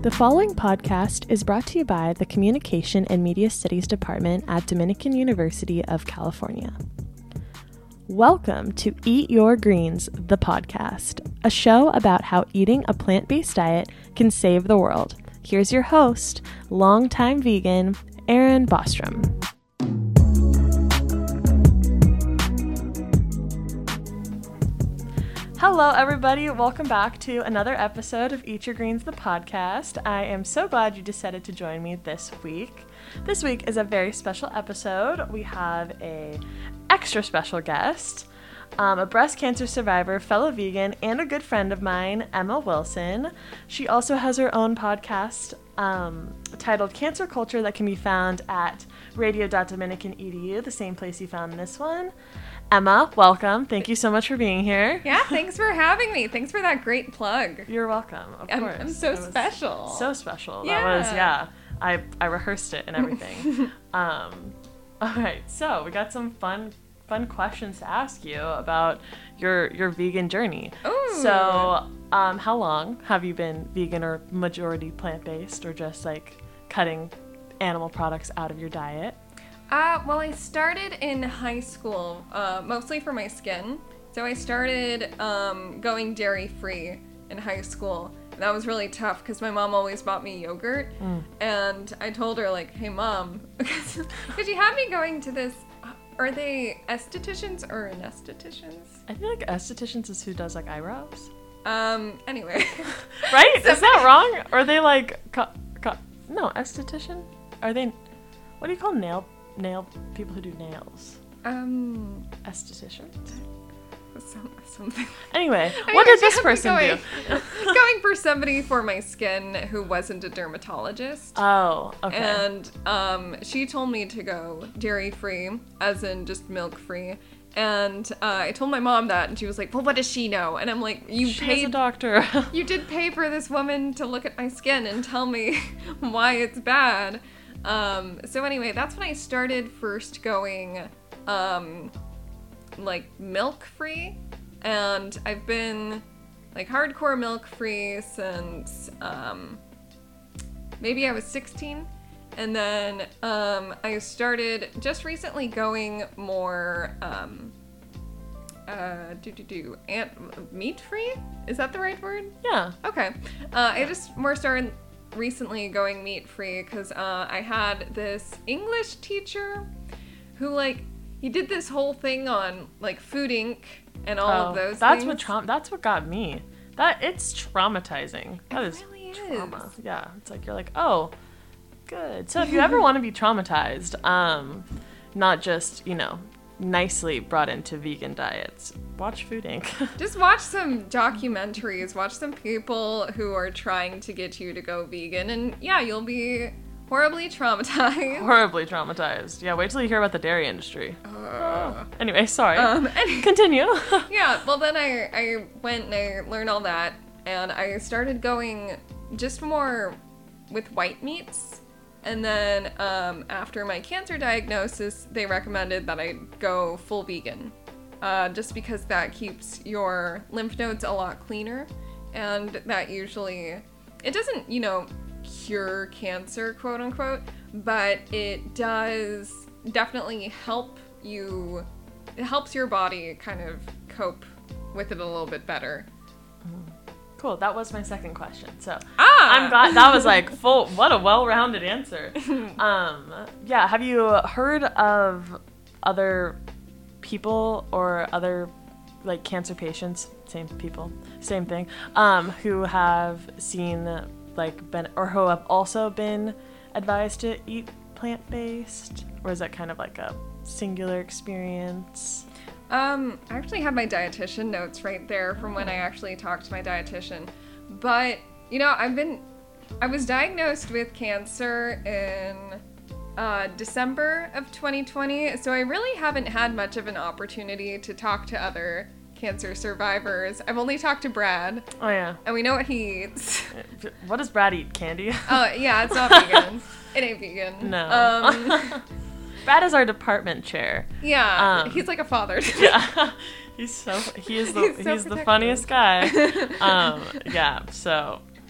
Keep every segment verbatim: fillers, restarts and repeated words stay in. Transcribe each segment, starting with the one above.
The following podcast is brought to you by the Communication and Media Studies Department at Dominican University of California. Welcome to Eat Your Greens, the podcast, a show about how eating a plant-based diet can save the world. Here's your host, longtime vegan, Erin Bostrom. Hello, everybody. Welcome back to another episode of Eat Your Greens, the podcast. I am so glad you decided to join me this week. This week is a very special episode. We have a extra special guest, um, a breast cancer survivor, fellow vegan, and a good friend of mine, Emma Wilson. She also has her own podcast um, titled Cancer Culture that can be found at radio dot dominican dot e d u, the same place you found this one. Emma, welcome. Thank you so much for being here. Yeah, thanks for having me. Thanks for that great plug. You're welcome, of I'm, course. I'm so That was special. So special. Yeah. That was, yeah. I, I rehearsed it and everything. um, all right, so we got some fun fun questions to ask you about your your vegan journey. Ooh. So, um, how long have you been vegan or majority plant-based or just like cutting animal products out of your diet? Uh, well, I started in high school, uh, mostly for my skin. So I started um, going dairy-free in high school. And that was really tough because my mom always bought me yogurt. Mm. And I told her, like, hey, Mom, because she had me going to this, are they estheticians or anestheticians? I feel like estheticians is who does, like, eyebrows. Um, anyway. Right? So, is that wrong? Or are they, like, co- co- no, esthetician? Are they, what do you call nail nail people who do nails? Um, esthetician. Some, something. Anyway, I what mean, did this person going, do? Going for somebody for my skin who wasn't a dermatologist. Oh, okay. And um, she told me to go dairy-free, as in just milk-free. And uh, I told my mom that, and she was like, well, what does she know? And I'm like, you She's paid a doctor. You did pay for this woman to look at my skin and tell me why it's bad. Um, so anyway, that's when I started first going, um, like, milk-free, and I've been, like, hardcore milk-free since, um, maybe I was sixteen, and then, um, I started just recently going more, um, uh, do-do-do, ant- meat-free? Is that the right word? Yeah. Okay. Uh, I just more started recently going meat-free because uh, I had this English teacher who, like, he did this whole thing on, like, Food Incorporated and all oh, of those that's things. what trauma. That's what got me. That it's traumatizing. That it is really trauma. is. Yeah, it's like you're like, oh, good. So if you ever want to be traumatized, um, not just you know nicely brought into vegan diets, watch Food Incorporated. Just watch some documentaries. Watch some people who are trying to get you to go vegan, and yeah, you'll be horribly traumatized. Horribly traumatized. Yeah, wait till you hear about the dairy industry. Uh, oh. Anyway, sorry. Um, and, Continue. yeah, well then I, I went and I learned all that, and I started going just more with white meats. And then um, after my cancer diagnosis, they recommended that I go full vegan, uh, just because that keeps your lymph nodes a lot cleaner, and that usually, it doesn't, you know, cure cancer, quote unquote, but it does definitely help you, it helps your body kind of cope with it a little bit better. Cool. That was my second question. So ah! I'm glad that was like full. What a well-rounded answer. um, yeah. Have you heard of other people or other like cancer patients? Same people, same thing. Um, who have seen like been or who have also been advised to eat plant-based, or is that kind of like a singular experience? Um, I actually have my dietitian notes right there from when I actually talked to my dietitian. But, you know, I've been, I was diagnosed with cancer in uh, December of twenty twenty, so I really haven't had much of an opportunity to talk to other cancer survivors. I've only talked to Brad. Oh, yeah. And we know what he eats. What does Brad eat? Candy? Oh, yeah, it's not vegan. It ain't vegan. No. Um... Brad is our department chair. Yeah, um, he's like a father. Yeah, he's so he is the he's, he's, so he's the funniest guy. Um, yeah, so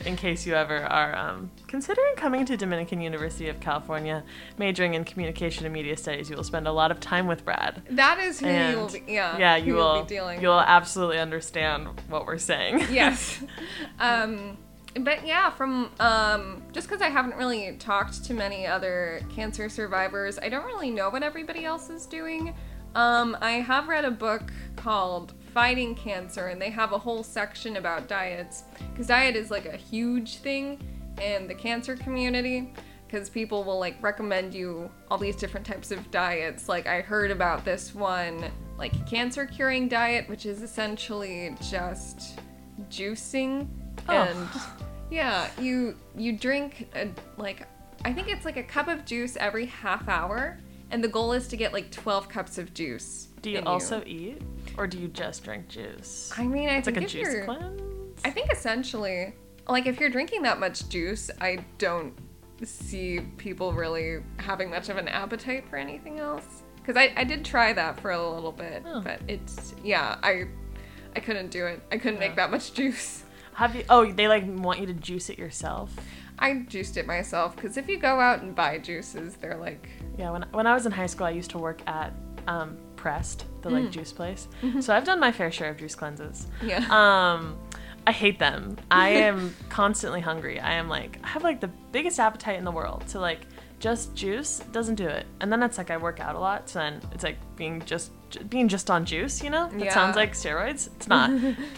in case you ever are um, considering coming to Dominican University of California, majoring in communication and media studies, you will spend a lot of time with Brad. That is who And you will be, yeah. Yeah, who you you'll will, be dealing you'll absolutely understand what we're saying. Yes. Um, but yeah, from, um, just because I haven't really talked to many other cancer survivors, I don't really know what everybody else is doing. Um, I have read a book called Fighting Cancer, and they have a whole section about diets, because diet is like a huge thing in the cancer community, because people will like recommend you all these different types of diets. Like I heard about this one, like cancer curing diet, which is essentially just juicing. Oh. And yeah, you you drink a, like I think it's like a cup of juice every half hour, and the goal is to get like twelve cups of juice. Do you in also eat, or do you just drink juice? I mean, I It's think like a if juice you're, cleanse? I think essentially, like if you're drinking that much juice, I don't see people really having much of an appetite for anything else. Because I, I did try that for a little bit, Oh. but it's, yeah, I I couldn't do it. I couldn't Yeah. make that much juice. Have you? Oh, they like want you to juice it yourself. I juiced it myself, because if you go out and buy juices, they're like, Yeah, when when I was in high school, I used to work at um, Pressed, the like Mm. juice place. So I've done my fair share of juice cleanses. yeah. Um, I hate them. I am constantly hungry. I am like, I have like the biggest appetite in the world. So like, just juice doesn't do it. And then it's like I work out a lot, so then it's like being just being just on juice. You know, that Yeah. sounds like steroids. It's not.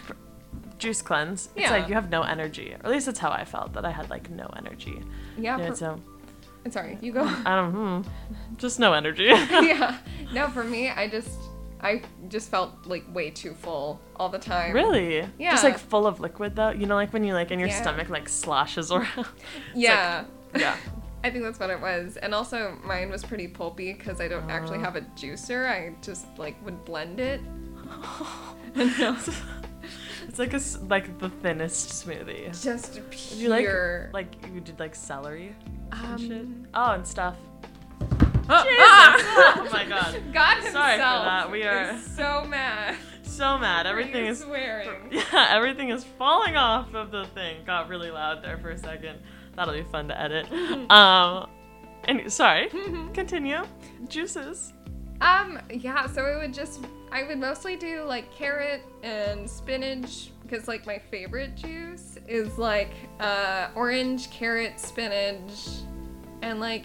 Juice cleanse. It's Yeah. like you have no energy. Or at least that's how I felt. That I had like no energy. yeah. Yeah, for- so sorry, you go. I don't. Hmm, just no energy. Yeah. No, for me, I just, I just felt like way too full all the time. Really? Yeah. Just like full of liquid though. You know, like when you like in your Yeah. stomach like sloshes around. Yeah. Yeah. I think that's what it was. And also mine was pretty pulpy because I don't actually Oh. have a juicer. I just like would blend it. And no, It's like a s- like the thinnest smoothie. just Did you like pure. like you did like celery and shit? um, Oh, and stuff. ah, Jesus! ah! Oh my god. God himself Sorry for that. We are is so mad. so mad. for Everything you is swearing. yeah, everything is falling off of the thing. Got really loud there for a second. That'll be fun to edit. Um, and sorry. Continue. Juices. Um, yeah, so it would just, I would mostly do like carrot and spinach, because like my favorite juice is like uh, orange, carrot, spinach, and like,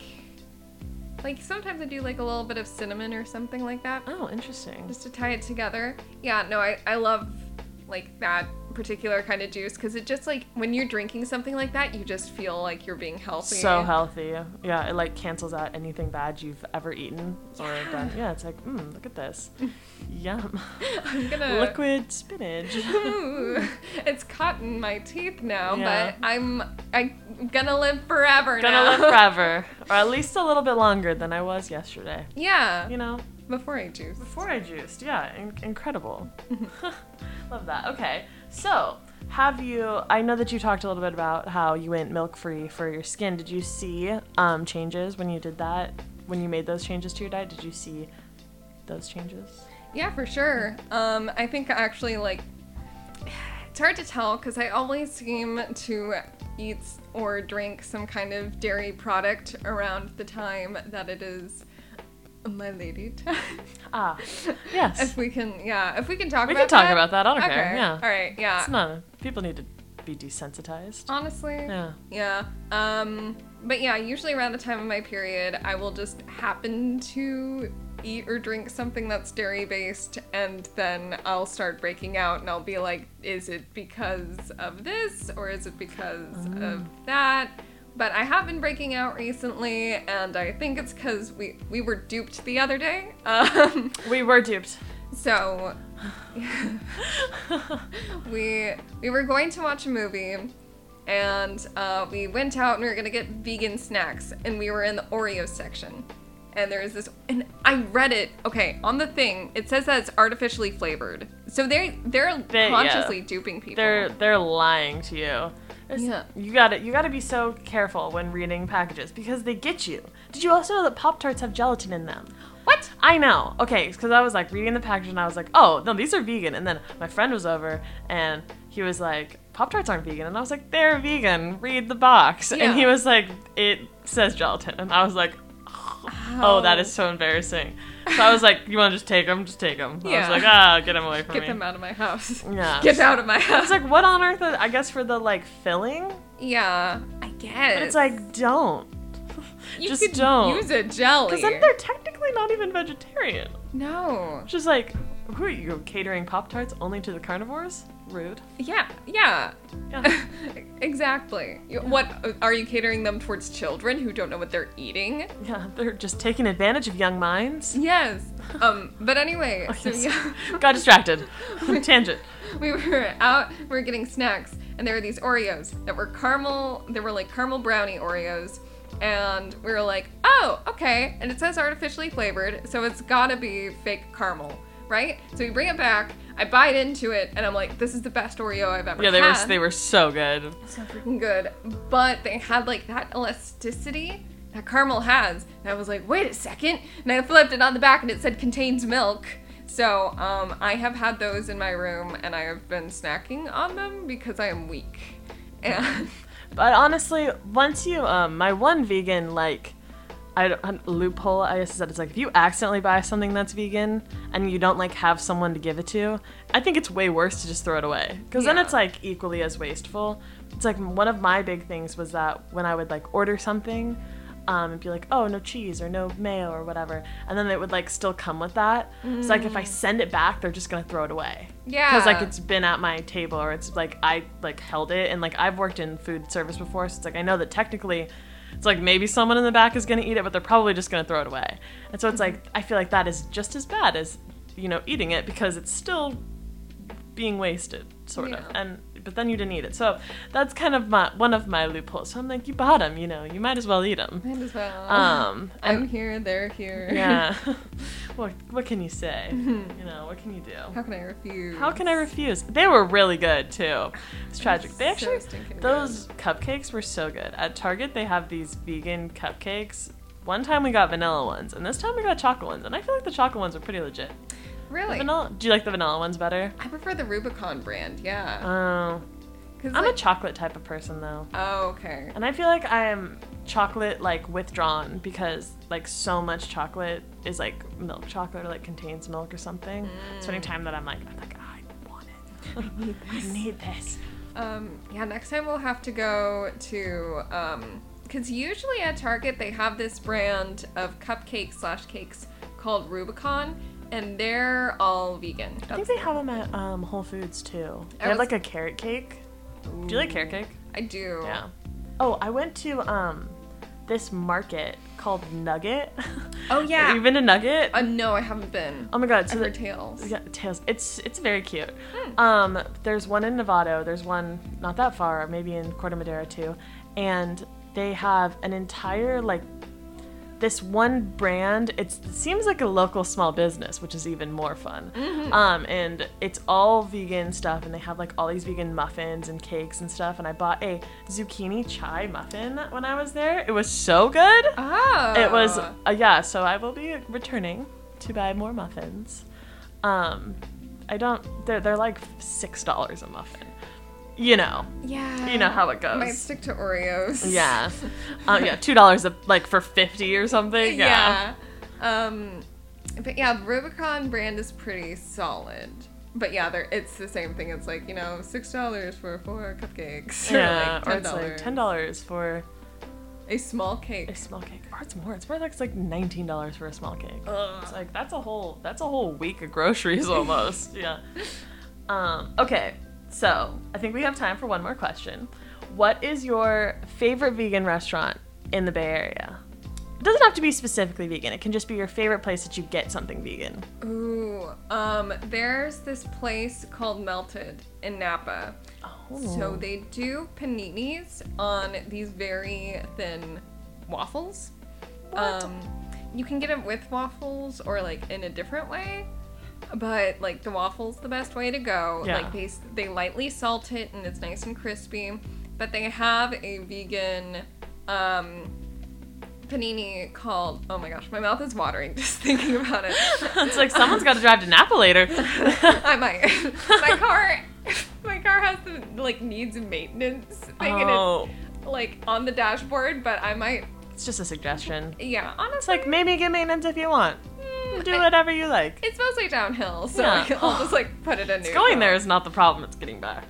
like sometimes I do like a little bit of cinnamon or something like that, Oh, interesting. just to tie it together. Yeah, no, I, I love like that particular kind of juice, because it just like, when you're drinking something like that, you just feel like you're being healthy. So healthy. Yeah, it like cancels out anything bad you've ever eaten or done. Yeah, it's like, mm, look at this. Yum. I'm gonna... Liquid spinach. Ooh, it's caught in my teeth now, Yeah. but I'm I'm gonna live forever Gonna now. live forever. Or at least a little bit longer than I was yesterday. Yeah, You know? before I juice. Before I juiced. Yeah, in- incredible. Love that. Okay, so have you, I know that you talked a little bit about how you went milk-free for your skin. Did you see um, changes when you did that? When you made those changes to your diet, did you see those changes? Yeah, for sure. Um, I think actually like it's hard to tell because I always seem to eat or drink some kind of dairy product around the time that it is my lady time. Ah, yes. If we can, yeah, if we can talk We about can talk that. about that. I don't Okay. care. Yeah. All right. Yeah. It's not, people need to be desensitized. Honestly. Yeah. Yeah. Um, but yeah, usually around the time of my period, I will just happen to eat or drink something that's dairy based, and then I'll start breaking out and I'll be like, is it because of this or is it because Oh. of that? But I have been breaking out recently, and I think it's because we, we were duped the other day. Um, We were duped. so we we were going to watch a movie, and uh, we went out and we were gonna get vegan snacks, and we were in the Oreo section, and there is this, and I read it. Okay, on the thing it says that it's artificially flavored, so they they're They- yeah. consciously duping people. They're they're lying to you. It's- Yeah. You gotta you gotta be so careful when reading packages because they get you. Did you also know that Pop-Tarts have gelatin in them? What? I know. Okay, because I was like reading the package and I was like, oh no, these are vegan. And then my friend was over and he was like, Pop-Tarts aren't vegan. And I was like, they're vegan. Read the box. Yeah. And he was like, it says gelatin. And I was like, oh, oh that is so embarrassing. So I was like, you want to just take them? Just take them. Yeah. I was like, ah, get them away from Get me. them out of my house. Yeah. Get out of my I house. was like, what on earth? Is, I guess for the, like, filling? Yeah, I guess. But it's like, don't. you just could don't. use a jelly. Because then they're technically not even vegetarian. No. Just like, who are you, catering Pop-Tarts only to the carnivores? Rude. Yeah, yeah. Yeah. Exactly. You- What, are you catering them towards children who don't know what they're eating? Yeah, they're just taking advantage of young minds. Yes. Um, but anyway, so Okay, yeah. Got distracted. Tangent. We were out, we were getting snacks, and there were these Oreos that were caramel, they were like caramel brownie Oreos, and we were like, oh, okay, and it says artificially flavored, so it's gotta be fake caramel, right? So we bring it back, I bite into it, and I'm like, this is the best Oreo I've ever Yeah, they had. were they were so good. So freaking good, but they had like that elasticity that caramel has, and I was like, wait a second, and I flipped it on the back, and it said contains milk. So, um, I have had those in my room, and I have been snacking on them because I am weak. And But honestly, once you um my one vegan like I don't, loophole I guess is that it's like if you accidentally buy something that's vegan and you don't like have someone to give it to, I think it's way worse to just throw it away because then Yeah. it's like equally as wasteful. It's like one of my big things was that when I would like order something, um, and be like, oh, no cheese or no mayo or whatever, and then it would like still come with that. Mm. So like if I send it back, they're just gonna throw it away. yeah. Because like it's been at my table or it's like I like held it and like I've worked in food service before, so it's like I know that technically it's like maybe someone in the back is gonna eat it, but they're probably just gonna throw it away. And so it's like I feel like that is just as bad as, you know, eating it because it's still being wasted, sort Yeah. of. And but then you didn't eat it. So that's kind of my one of my loopholes. So I'm like, you bought them, you know, you might as well eat them. Might as well. Um, I'm and here, they're here. yeah. what what can you say? You know, what can you do? How can I refuse? How can I refuse? They were really good too. It's tragic. They So actually stinking those cupcakes were so good. At Target they have these vegan cupcakes. One time we got vanilla ones, and this time we got chocolate ones, and I feel like the chocolate ones are pretty legit. Really? Vanilla? Do you like the vanilla ones better? I prefer the Rubicon brand, yeah. Oh, 'Cause, I'm like, a chocolate type of person though, Oh, okay. and I feel like I am chocolate like withdrawn because like so much chocolate is like milk chocolate or like contains milk or something. So anytime that I'm like, I'm like, I want it. I need this. Um, yeah, next time we'll have to go to, um, because usually at Target they have this brand of cupcakes slash cakes called Rubicon, and they're all vegan. I think they have them at um, Whole Foods too. They I have was- like a carrot cake. Do you like carrot cake? I do. Yeah. Oh, I went to um this market called Nugget. Oh, yeah. Have you been to Nugget? Uh, no, I haven't been. Oh my god, I've so the, heard tales. yeah, Tails. It's it's very cute. Hmm. Um, there's one in Novato. There's one not that far, maybe in Corte Madera too, and they have an entire like this one brand. It's, it seems like a local small business, which is even more fun. Mm-hmm. Um, and it's all vegan stuff, and they have like all these vegan muffins and cakes and stuff. And I bought a zucchini chai muffin when I was there. It was so good. Oh. It was uh, yeah. So I will be returning to buy more muffins. Um, I don't. They're they're like six dollars a muffin. You know. Yeah. You know how it goes. Might stick to Oreos. Yeah. Um, yeah. Two dollars like for fifty or something. Yeah. Yeah. Um, but yeah, the Rubicon brand is pretty solid. But yeah, they're, it's the same thing. It's like, you know, six dollars for four cupcakes. Yeah. Or, like Or ten it's dollars. like ten dollars for A small cake. a small cake. Or it's more. It's more like it's like nineteen dollars for a small cake. Ugh. It's like that's a whole that's a whole week of groceries almost. Yeah. Um, okay. So I think we have time for one more question. What is your favorite vegan restaurant in the Bay Area? It doesn't have to be specifically vegan. It can just be your favorite place that you get something vegan. Ooh, um, there's this place called Melted in Napa. Oh. So they do paninis on these very thin waffles. What? Um, you can get it with waffles or like in a different way, but like the waffle's the best way to go. Yeah. Like they they lightly salt it and it's nice and crispy. But they have a vegan um, panini called, oh my gosh, my mouth is watering just thinking about it. It's like someone's got to drive to Napa later. I might. My car my car has the, like, needs maintenance thing, Oh. and it's, like, on the dashboard, but I might, It's just a suggestion. yeah, honestly. It's like, maybe get maintenance if you want. mm, Do I- whatever you like. It's mostly downhill, so Yeah. I'll just, like, put it in neutral. Going there is not the problem, it's getting back.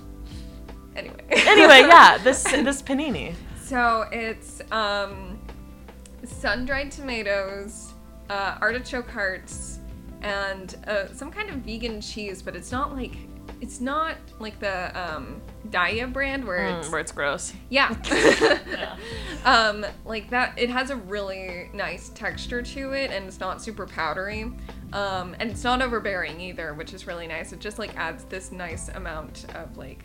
Anyway. Anyway, yeah, this this panini. So it's um, sun-dried tomatoes, uh, artichoke hearts, and uh, some kind of vegan cheese, but it's not like it's not like the um, Daiya brand where it's Mm, where it's gross. yeah, Yeah. um, like that. It has a really nice texture to it, and it's not super powdery, um, and it's not overbearing either, which is really nice. It just like adds this nice amount of like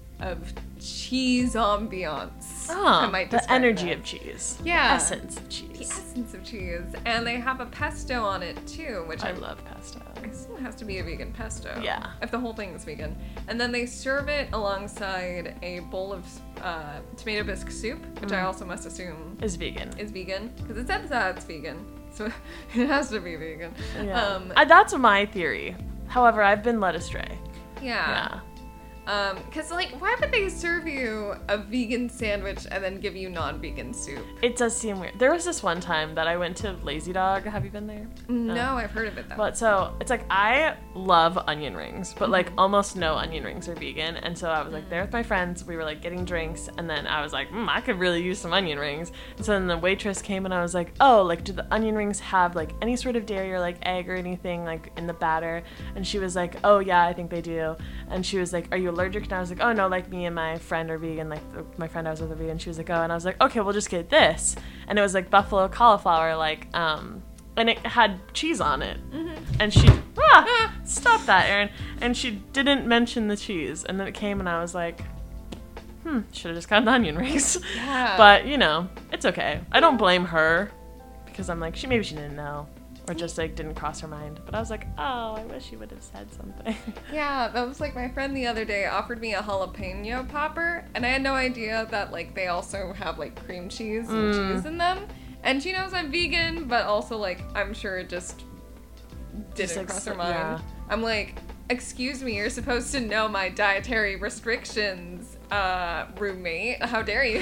of cheese ambiance. Oh, I might the describe energy that. of cheese. Yeah. Essence of The cheese. essence of cheese, and they have a pesto on it too, which I I love pesto. I assume it has to be a vegan pesto. Yeah. If the whole thing is vegan. And then they serve it alongside a bowl of uh, tomato bisque soup, which I Mm. also must assume Is vegan. is vegan, because it says that it's vegan, so it has to be vegan. Yeah. Um, Uh, that's my theory. However, I've been led astray. yeah. Yeah. Um, cause like, why would they serve you a vegan sandwich and then give you non-vegan soup? It does seem weird. There was this one time that I went to Lazy Dog. Have you been there? No, I've heard of it though. But so it's like I love onion rings, but like almost no onion rings are vegan. And so I was like there with my friends. We were like getting drinks, and then I was like, mm, I could really use some onion rings. And so then the waitress came, and I was like, oh, like do the onion rings have like any sort of dairy or like egg or anything like in the batter? And she was like, oh yeah, I think they do. And she was like, are you allergic? And I was like, oh no, like me and my friend are vegan. Like the, my friend I was with are vegan. She was like, oh, and I was like, okay, we'll just get this. And it was like buffalo cauliflower, like um. and it had cheese on it. Mm-hmm. And she, ah, stop that, Erin. And she didn't mention the cheese. And then it came, and I was like, hmm, should have just gotten the onion rings. Yeah. But, you know, it's okay. I don't blame her, because I'm like, she maybe she didn't know, or just like didn't cross her mind. But I was like, oh, I wish you would have said something. Yeah, that was like my friend the other day offered me a jalapeno popper, and I had no idea that like they also have like cream cheese and Mm. cheese in them. And she knows I'm vegan, but also like I'm sure it just didn't Just, like, cross her s- mind. yeah. I'm like, excuse me, you're supposed to know my dietary restrictions, uh, roommate. How dare you?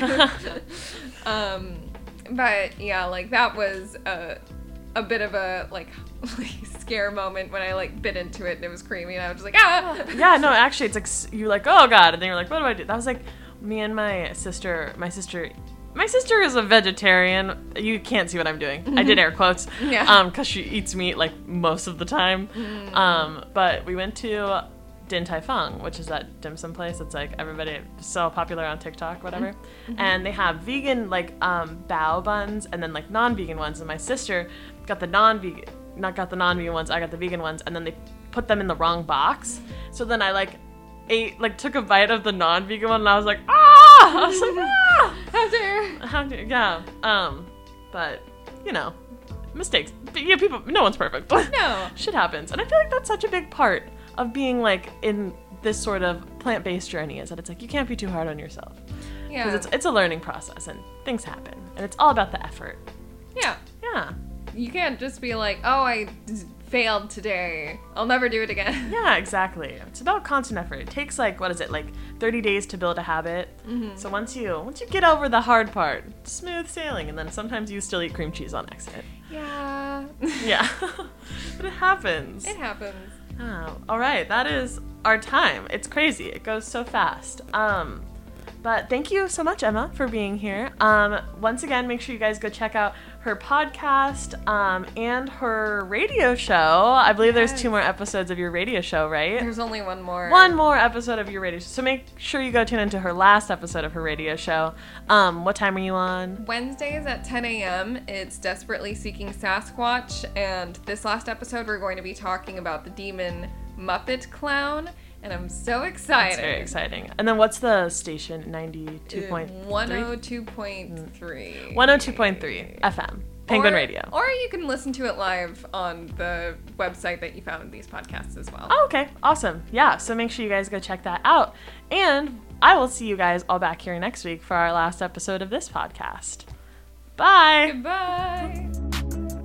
um, but yeah, like that was a a bit of a like, like scare moment when I like bit into it and it was creamy and I was just like ah. Yeah, no, actually, it's like s- you're like, oh god, and then you're like, what do I do? That was like me and my sister. My sister, my sister is a vegetarian. You can't see what I'm doing. I did air quotes. Yeah. Um, because she eats meat like most of the time. Mm. Um, but we went to Din Tai Fung, which is that dim sum place. It's like everybody so popular on TikTok, whatever. Mm-hmm. And they have vegan like um bao buns and then like non-vegan ones. And my sister got the non-vegan, not got the non-vegan ones. I got the vegan ones, and then they put them in the wrong box. So then I like ate like took a bite of the non-vegan one, and I was like, ah! I was like, ah! How dare. How do yeah. Um, but you know, mistakes. But yeah, people. No one's perfect. No. Shit happens, and I feel like that's such a big part of being like in this sort of plant-based journey is that it's like you can't be too hard on yourself Yeah. because it's it's a learning process and things happen, and it's all about the effort. yeah. Yeah. You can't just be like, oh, I d- failed today. I'll never do it again. Yeah, exactly. It's about constant effort. It takes like what is it like thirty days to build a habit. Mm-hmm. So once you once you get over the hard part, smooth sailing, and then sometimes you still eat cream cheese on accident. Yeah. Yeah, but it happens. It happens. Oh, all right, that is our time. It's crazy. It goes so fast. Um, but thank you so much, Emma, for being here. Um, once again, make sure you guys go check out her podcast um, and her radio show. I believe there's Yes. two more episodes of your radio show, right? There's only one more. One more episode of your radio show. So make sure you go tune into her last episode of her radio show. Um, what time are you on? Wednesdays at ten a.m. It's Desperately Seeking Sasquatch, and this last episode we're going to be talking about the demon Muppet Clown, and I'm so excited. It's very exciting. And then what's the station? ninety-two point three? one oh two point three. one oh two point three F M. Penguin or, Radio. Or you can listen to it live on the website that you found these podcasts as well. Oh, okay. Awesome. Yeah, so make sure you guys go check that out. And I will see you guys all back here next week for our last episode of this podcast. Bye. Goodbye.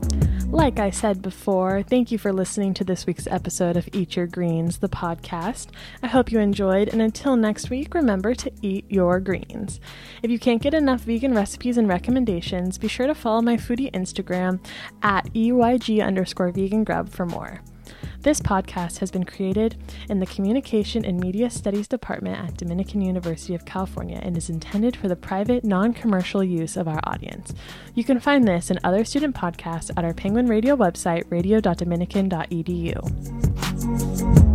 Like I said before, thank you for listening to this week's episode of Eat Your Greens, the podcast. I hope you enjoyed, and until next week, remember to eat your greens. If you can't get enough vegan recipes and recommendations, be sure to follow my foodie Instagram at E Y G underscore vegan grub for more. This podcast has been created in the Communication and Media Studies Department at Dominican University of California and is intended for the private, non-commercial use of our audience. You can find this and other student podcasts at our Penguin Radio website, radio dot dominican dot e d u.